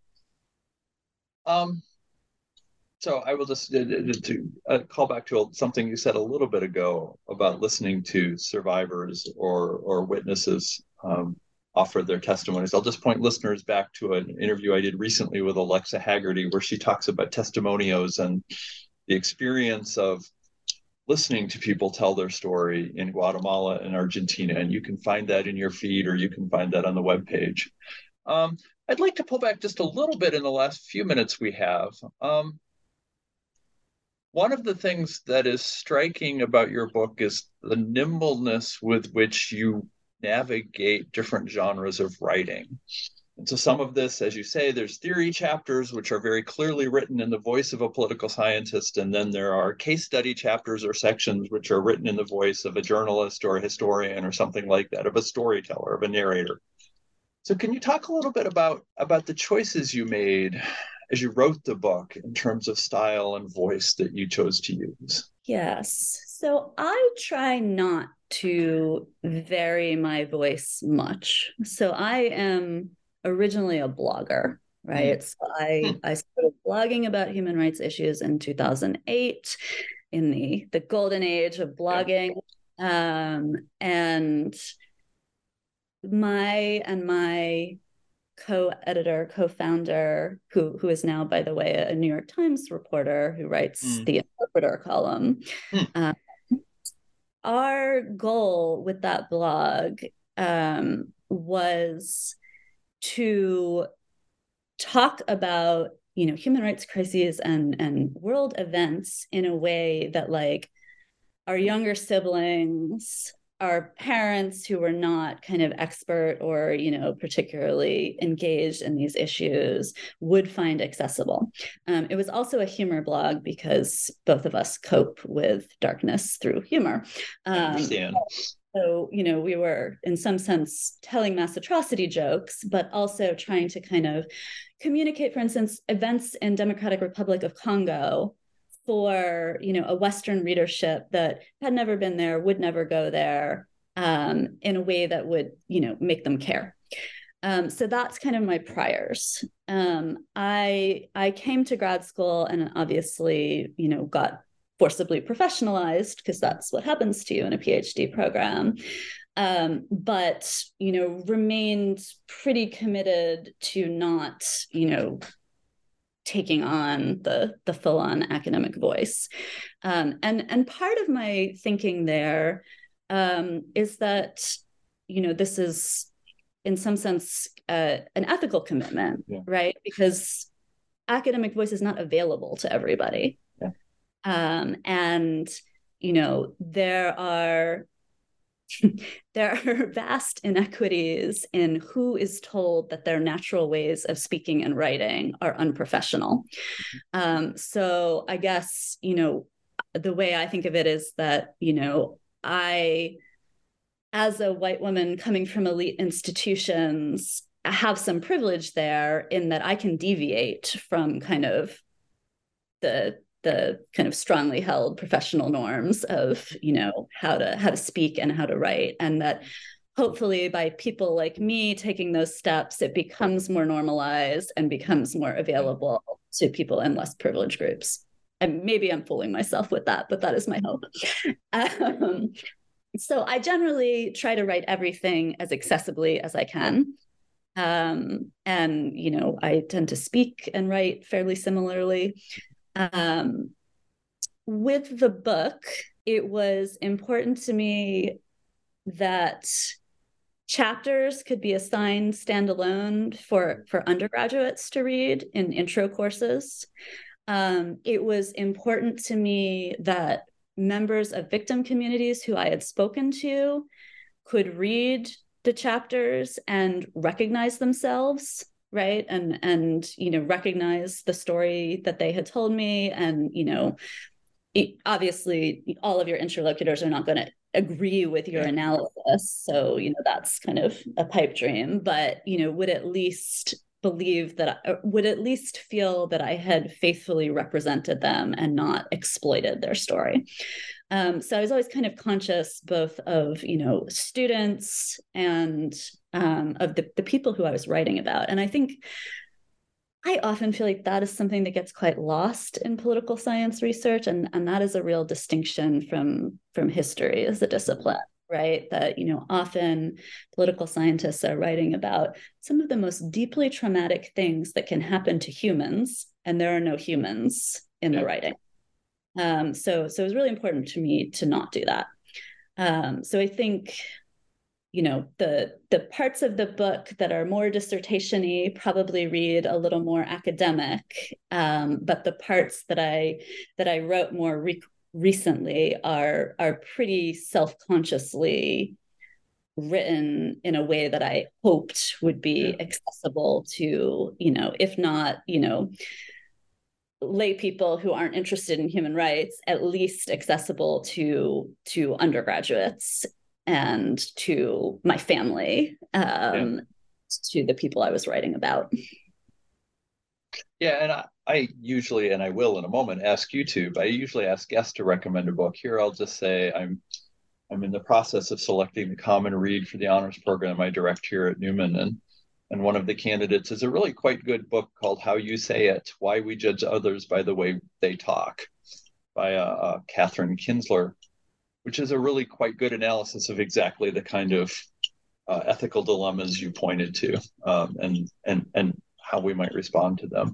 So I will just call back to something you said a little bit ago about listening to survivors or witnesses offer their testimonies. I'll just point listeners back to an interview I did recently with Alexa Haggerty, where she talks about testimonios and the experience of listening to people tell their story in Guatemala and Argentina. And you can find that in your feed, or you can find that on the webpage. I'd like to pull back just a little bit in the last few minutes we have. One of the things that is striking about your book is the nimbleness with which you navigate different genres of writing. And so some of this, as you say, there's theory chapters, which are very clearly written in the voice of a political scientist. And then there are case study chapters or sections, which are written in the voice of a journalist or a historian or something like that, of a storyteller, of a narrator. So can you talk a little bit about the choices you made as you wrote the book in terms of style and voice that you chose to use? Yes. So I try not to vary my voice much. So I am originally a blogger, right? So I started blogging about human rights issues in 2008, in the golden age of blogging. And my co-editor, co-founder, who is now, by the way, a New York Times reporter who writes the Interpreter column. Our goal with that blog was to talk about, human rights crises and world events in a way that, like, our younger siblings, our parents who were not kind of expert or, particularly engaged in these issues would find accessible. It was also a humor blog because both of us cope with darkness through humor. I understand. So, we were in some sense telling mass atrocity jokes, but also trying to kind of communicate, for instance, events in Democratic Republic of Congo for, a Western readership that had never been there, would never go there, in a way that would, make them care. So that's kind of my priors. I came to grad school and obviously, got forcibly professionalized, because that's what happens to you in a PhD program. But, remained pretty committed to not, taking on the full-on academic voice. And part of my thinking there is that, this is in some sense an ethical commitment, right? Because academic voice is not available to everybody. And, there are vast inequities in who is told that their natural ways of speaking and writing are unprofessional. So I guess, the way I think of it is that, I, as a white woman coming from elite institutions, have some privilege there in that I can deviate from kind of the kind of strongly held professional norms of, how to speak and how to write. And that hopefully by people like me taking those steps, it becomes more normalized and becomes more available to people in less privileged groups. And maybe I'm fooling myself with that, but that is my hope. So I generally try to write everything as accessibly as I can. And, I tend to speak and write fairly similarly. With the book, it was important to me that chapters could be assigned standalone for undergraduates to read in intro courses. It was important to me that members of victim communities who I had spoken to could read the chapters and recognize themselves, right? And recognize the story that they had told me. And, obviously all of your interlocutors are not going to agree with your analysis. So, that's kind of a pipe dream, but, would at least believe that would at least feel that I had faithfully represented them and not exploited their story. So I was always kind of conscious both of, students and of the people who I was writing about. And I think I often feel like that is something that gets quite lost in political science research. And that is a real distinction from history as a discipline, right? That, often political scientists are writing about some of the most deeply traumatic things that can happen to humans, and there are no humans in the writing. So it was really important to me to not do that. So I think, the parts of the book that are more dissertation-y probably read a little more academic, but the parts that I wrote more recently are pretty self-consciously written in a way that I hoped would be accessible to, if not, lay people who aren't interested in human rights, at least accessible to undergraduates and to my family, to the people I was writing about. Yeah, and I usually, and I will in a moment, ask you to, but I usually ask guests to recommend a book. Here I'll just say I'm in the process of selecting the common read for the honors program I direct here at Newman, and one of the candidates is a really quite good book called How You Say It, Why We Judge Others by the Way They Talk by Catherine Kinsler, which is a really quite good analysis of exactly the kind of ethical dilemmas you pointed to, and how we might respond to them.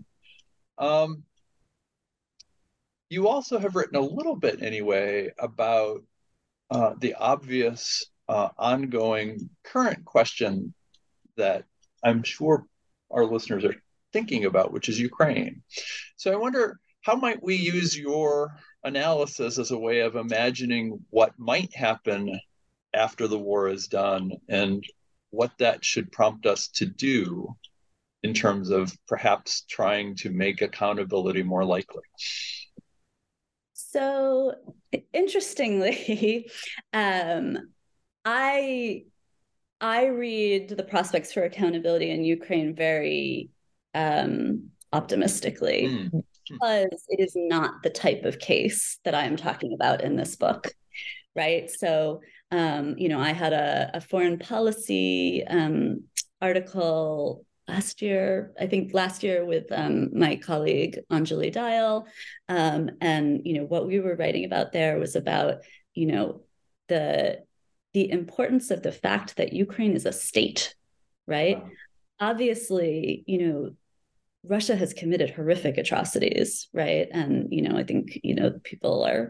You also have written a little bit anyway about the obvious ongoing current question that I'm sure our listeners are thinking about, which is Ukraine. So I wonder, how might we use your analysis as a way of imagining what might happen after the war is done and what that should prompt us to do in terms of perhaps trying to make accountability more likely? So interestingly, I read the prospects for accountability in Ukraine very optimistically, because it is not the type of case that I'm talking about in this book, right? So, I had a foreign policy article last year with my colleague Anjali Dayal, and what we were writing about there was about the importance of the fact that Ukraine is a state, right? Wow. Obviously, Russia has committed horrific atrocities, right? And, I think, people are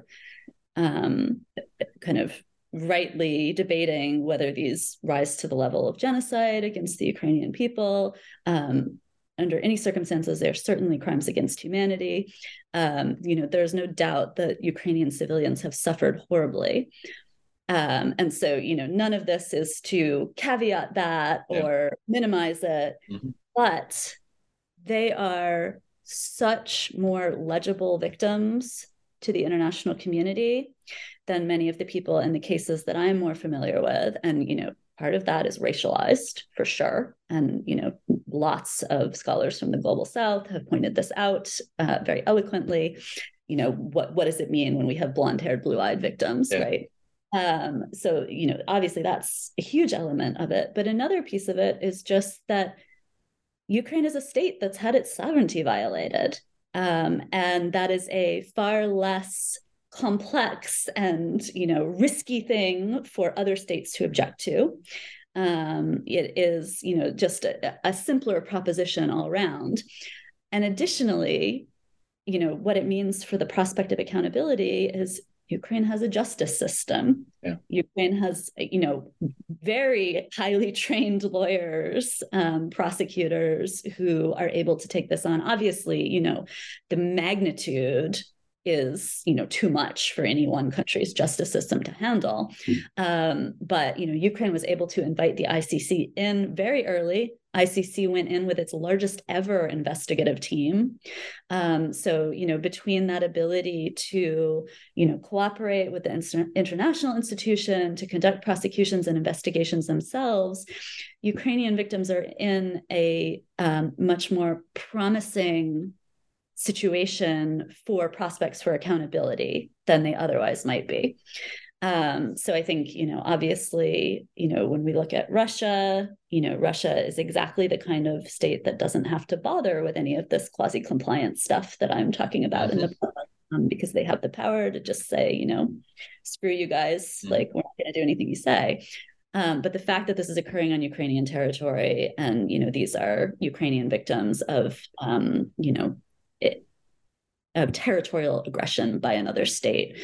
kind of rightly debating whether these rise to the level of genocide against the Ukrainian people. Under any circumstances, they're certainly crimes against humanity. There's no doubt that Ukrainian civilians have suffered horribly. And so, none of this is to caveat that or minimize it, but they are such more legible victims to the international community than many of the people in the cases that I'm more familiar with. And, part of that is racialized for sure. And, lots of scholars from the Global South have pointed this out very eloquently. What does it mean when we have blonde-haired, blue-eyed victims, right? So, obviously that's a huge element of it. But another piece of it is just that Ukraine is a state that's had its sovereignty violated. And that is a far less complex and, risky thing for other states to object to. It is, just a simpler proposition all around. And additionally, what it means for the prospect of accountability is Ukraine has a justice system. Yeah. Ukraine has, very highly trained lawyers, prosecutors who are able to take this on. Obviously, the magnitude is, too much for any one country's justice system to handle. But, Ukraine was able to invite the ICC in very early. ICC went in with its largest ever investigative team. So, between that ability to, cooperate with the international institution to conduct prosecutions and investigations themselves, Ukrainian victims are in a much more promising situation for prospects for accountability than they otherwise might be. So I think, obviously, when we look at Russia, Russia is exactly the kind of state that doesn't have to bother with any of this quasi-compliance stuff that I'm talking about in the book, because they have the power to just say, screw you guys, like, we're not going to do anything you say. But the fact that this is occurring on Ukrainian territory, and, these are Ukrainian victims of, of territorial aggression by another state,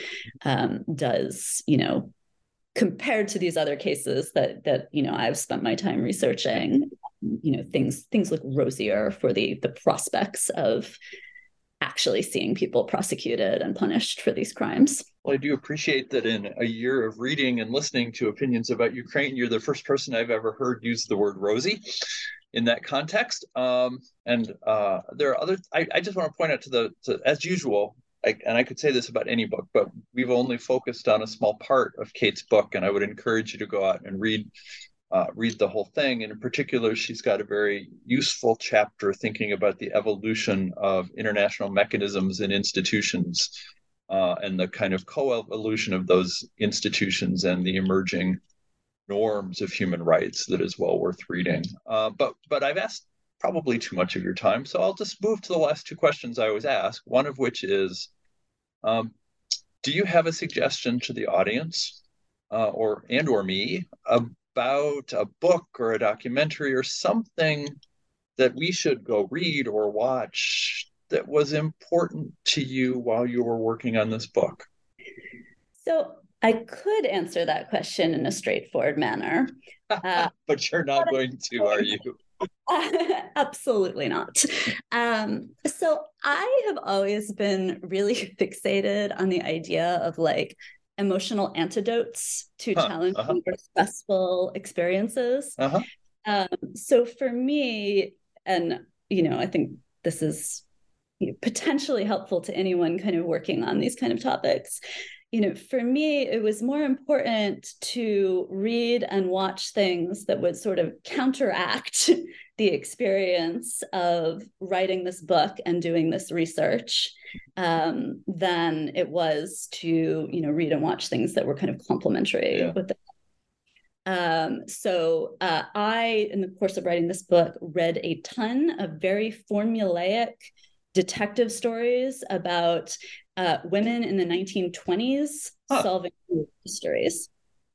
does, compared to these other cases that I've spent my time researching, things look rosier for the prospects of actually seeing people prosecuted and punished for these crimes. Well, I do appreciate that in a year of reading and listening to opinions about Ukraine, you're the first person I've ever heard use the word rosy in that context. And there are other, I just want to point out as usual, and I could say this about any book, but we've only focused on a small part of Kate's book, and I would encourage you to go out and read the whole thing. And in particular, she's got a very useful chapter thinking about the evolution of international mechanisms and institutions, and the kind of co-evolution of those institutions and the emerging norms of human rights that is well worth reading. But I've asked probably too much of your time, so I'll just move to the last two questions I always ask, one of which is, do you have a suggestion to the audience or me about a book or a documentary or something that we should go read or watch that was important to you while you were working on this book? So I could answer that question in a straightforward manner. But you're not going to, are you? Absolutely not. So I have always been really fixated on the idea of like emotional antidotes to challenging or stressful experiences. So for me, and I think this is potentially helpful to anyone kind of working on these kind of topics. For me, it was more important to read and watch things that would sort of counteract the experience of writing this book and doing this research, than it was to, read and watch things that were kind of complementary with it. So I, in the course of writing this book, read a ton of very formulaic detective stories about women in the 1920s solving mysteries.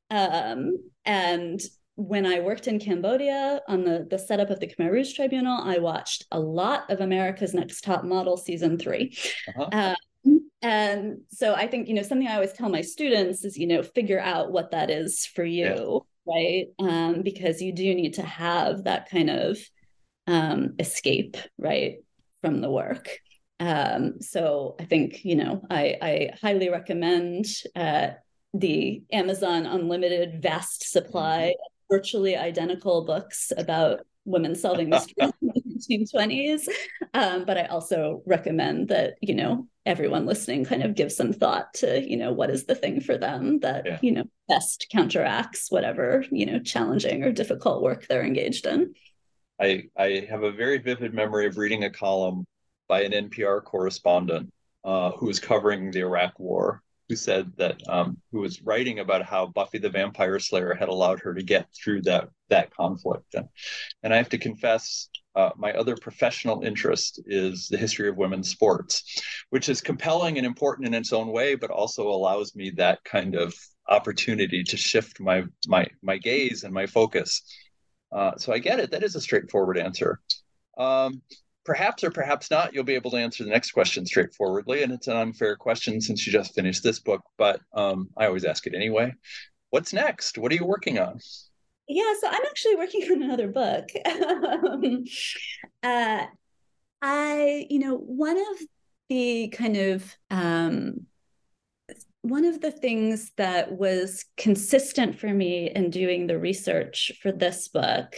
And when I worked in Cambodia on the setup of the Khmer Rouge Tribunal, I watched a lot of America's Next Top Model season 3. And so I think, something I always tell my students is, figure out what that is for you, right? Because you do need to have that kind of escape, right, from the work. So I think, I highly recommend the Amazon Unlimited vast supply of virtually identical books about women solving mysteries in the 1920s. But I also recommend that, everyone listening kind of give some thought to, what is the thing for them that, best counteracts whatever, challenging or difficult work they're engaged in. I have a very vivid memory of reading a column by an NPR correspondent who was covering the Iraq War, who said that, who was writing about how Buffy the Vampire Slayer had allowed her to get through that conflict. And I have to confess, my other professional interest is the history of women's sports, which is compelling and important in its own way, but also allows me that kind of opportunity to shift my gaze and my focus. So I get it. That is a straightforward answer. Perhaps or perhaps not, you'll be able to answer the next question straightforwardly. And it's an unfair question since you just finished this book, but I always ask it anyway. What's next? What are you working on? Yeah, so I'm actually working on another book. One of the things that was consistent for me in doing the research for this book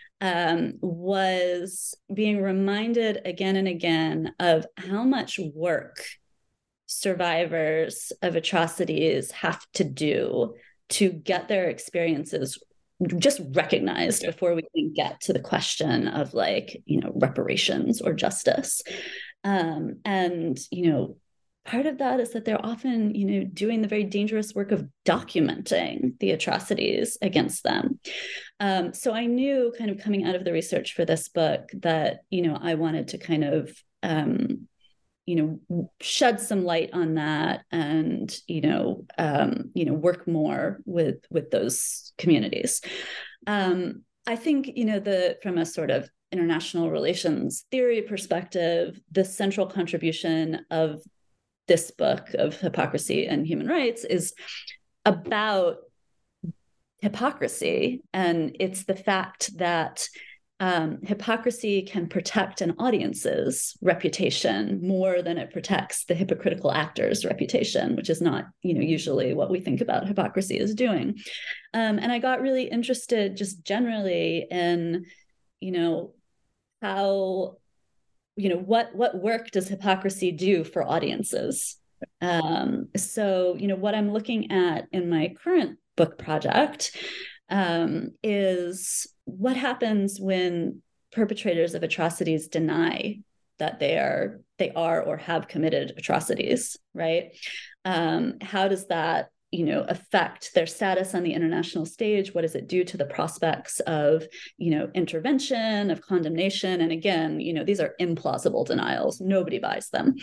was being reminded again and again of how much work survivors of atrocities have to do to get their experiences just recognized before we can get to the question of reparations or justice. And, part of that is that they're often, doing the very dangerous work of documenting the atrocities against them. So I knew kind of coming out of the research for this book that, I wanted to kind of, shed some light on that and, work more with those communities. I think, from a sort of international relations theory perspective, the central contribution of this book of Hypocrisy and Human Rights is about hypocrisy. And it's the fact that hypocrisy can protect an audience's reputation more than it protects the hypocritical actor's reputation, which is not, usually what we think about hypocrisy as doing. And I got really interested just generally in, how, what work does hypocrisy do for audiences? So, what I'm looking at in my current book project is what happens when perpetrators of atrocities deny that they are or have committed atrocities, right? How does that affect their status on the international stage? What does it do to the prospects of, intervention, of condemnation? And again, these are implausible denials. Nobody buys them.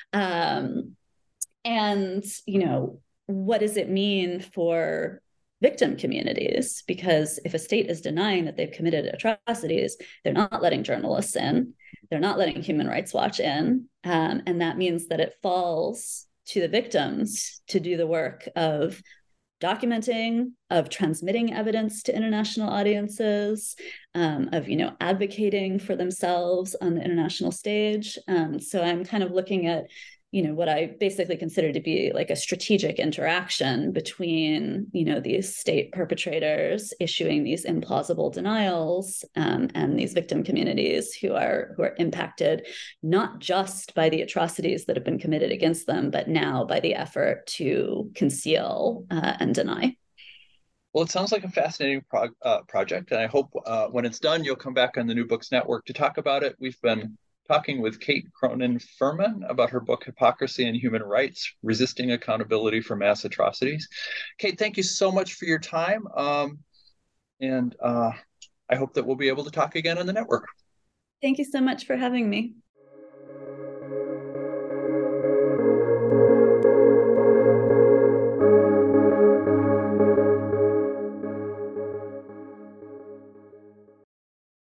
And, what does it mean for victim communities? Because if a state is denying that they've committed atrocities, they're not letting journalists in, they're not letting Human Rights Watch in. And that means that it falls to the victims to do the work of documenting, of transmitting evidence to international audiences, of advocating for themselves on the international stage. So I'm kind of looking at what I basically consider to be like a strategic interaction between, these state perpetrators issuing these implausible denials, and these victim communities who are impacted not just by the atrocities that have been committed against them, but now by the effort to conceal and deny. Well, it sounds like a fascinating project, and I hope when it's done, you'll come back on the New Books Network to talk about it. We've been talking with Kate Cronin-Furman about her book, Hypocrisy and Human Rights, Resisting Accountability for Mass Atrocities. Kate, thank you so much for your time. And I hope that we'll be able to talk again on the network. Thank you so much for having me.